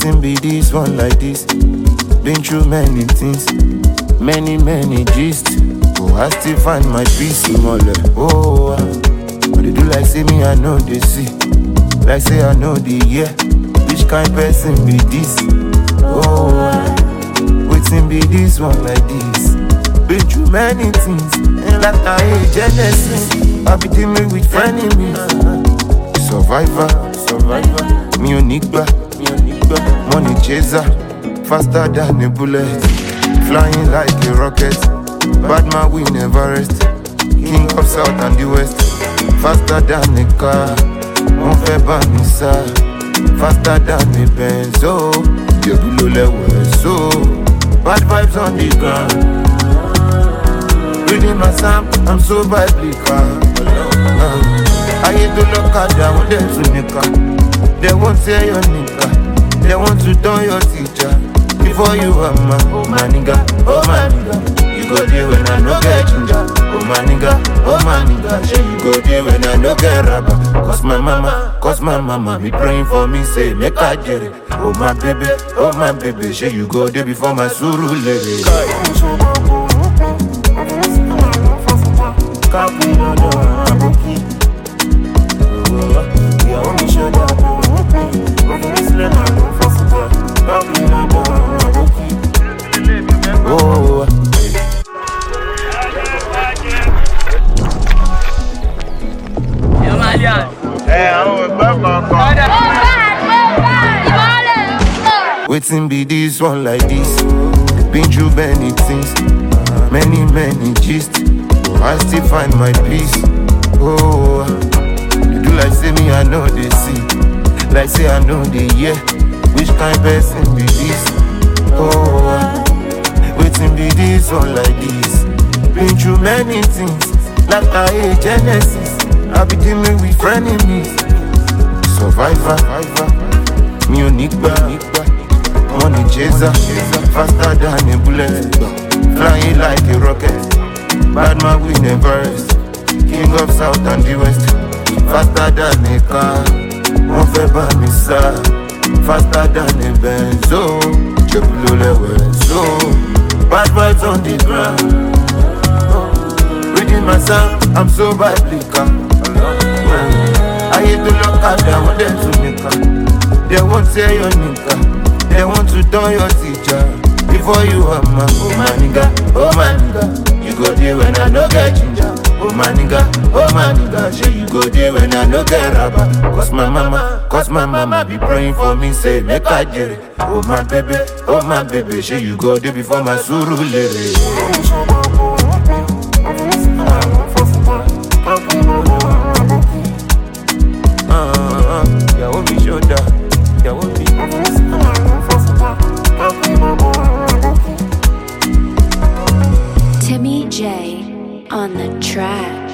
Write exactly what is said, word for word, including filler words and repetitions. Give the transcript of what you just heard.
Waiting be this one like this. Been through many things, many, many gist. Oh, I still find my peace in all that. Oh, uh, but they do like say me, I know they see. Like say I know the year. Which kind person be this? Oh, uh, waiting be this one like this. Been through many things, and like I hate Genesis. I be dealing with frenemies. Survivor, survivor. Me Onigba, me Onigba. Money chaser, faster than a bullet. Flying like a rocket. Bad man we never rest. King of South and the West. Faster than a car. Won't fair ban sir. Faster than a Benz. Oh, you below level. So bad vibes on the ground. Reading my psalm, I'm so biblical. uh, I hate to look at them, want them to nika. They won't say your nigga. They want to turn your teacher. Before you are my, oh my nigga, oh my nigga. You go there when I no get ginger. Oh my nigga, oh my nigga. Say you go there when I no get rubber. Cause my mama, cause my mama be praying for me, say make I get it. Oh my baby, oh my baby. Say you go there before my suru lady. Oh, waiting be this one like this. Been through many things, many, many gist. I still find my peace. Oh, you do like say me, I know they see. Like say I know they hear. Which kind person be this? Oh, waiting be this one like this. Been through many things, like I hate Genesis. I be dealing with frenemies. Survivor, me Onigba, money chaser, faster than a bullet, flying like a rocket. Bad man we never rest. King of South and the West. Faster than a car. Won't fair ban me sir. Faster than a Benz. Oh, you below level. So bad vibes on the ground. Reading my psalm, I'm so biblical. I hate to look at them, want them to nika. They won't say your nigga. They want to turn your teacher. Before you are my, oh my nigga, oh my nigga. You go there when I no get ginger. Oh my nigga, oh my nigga. Say you go there when I no get rubber. Cause my mama, cause my mama be praying for me, say make I get it. Oh my baby, oh my baby. Say you go there before my suru lady. Yeah, what me shoulder, yeah, what me. Timmy J on the track.